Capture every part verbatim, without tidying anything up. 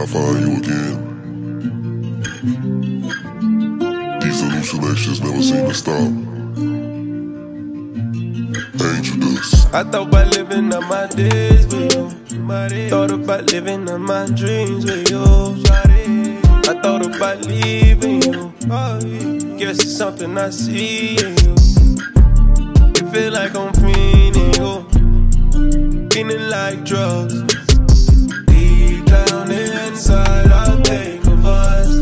I find you again. These hallucinations never seem to stop. Angel dust. I thought about living out my days with you. Thought about living out my dreams with you. I thought about leaving you. Guess it's something I see in you. It feel like I'm feeling you, feeling like drugs. Deep down inside, I think of us.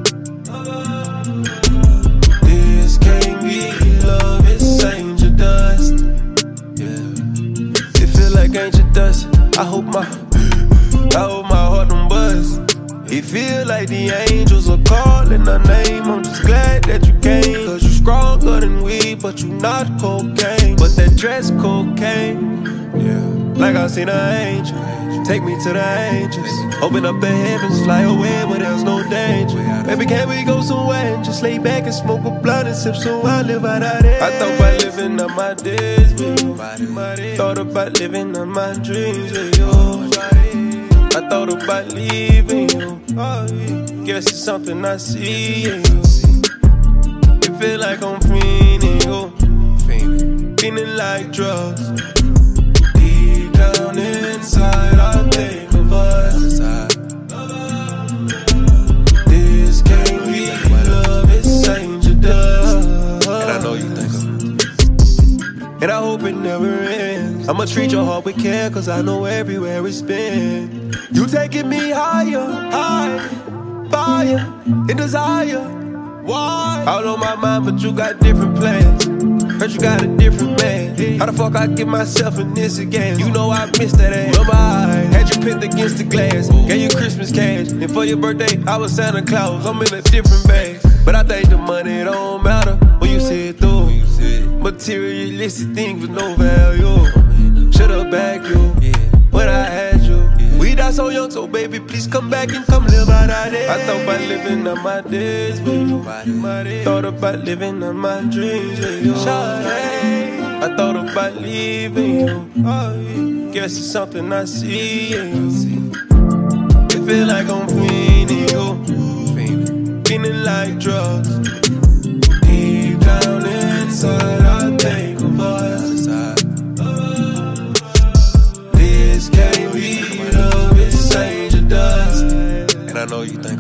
This can't be love, it's angel dust. Yeah, it feel like angel dust. I hope my, I hope my heart don't bust. It feel like the angels are calling our name. I'm just glad that you came, cause you stronger than we, but you not cocaine. But that dress cocaine, yeah. Like I seen an angel, take me to the angels. Open up the heavens, fly away where there's no danger. Baby, can we go somewhere and just lay back and smoke a blunt and sip some wine, live out our days. I thought about living out my days with you. Thought about living out my dreams with you. I thought about leaving you. Guess it's something I see in you. It feel like I'm feeling you, feeling like drugs. Deep down inside, I think of us. This can't be love, it's angel dust. And I know you think of it, and I hope it never ends. I'ma treat your heart with care, cause I know everywhere it's been. You taking me higher, high, fire, and desire. Why? All on my mind, but you got different plans. Heard you got a different man. How the fuck I get myself in this again? You know I missed that ass. Remember I had you pinned against the glass, gave you Christmas cash, and for your birthday I was Santa Claus. I'm in a different bag, but I think the money don't matter when you see it through. Materialistic things with no value. Should've backed you when I had you. We died so young, so baby, please come back and come live out our days. I thought about living out my days with you. Thought about living out my dreams with you. I thought about leaving you. Guess it's something I see in you. It feel like I'm feeling you, feeling like drugs. Deep down inside, I think of us. This can't be love, it's angel dust. And I know you think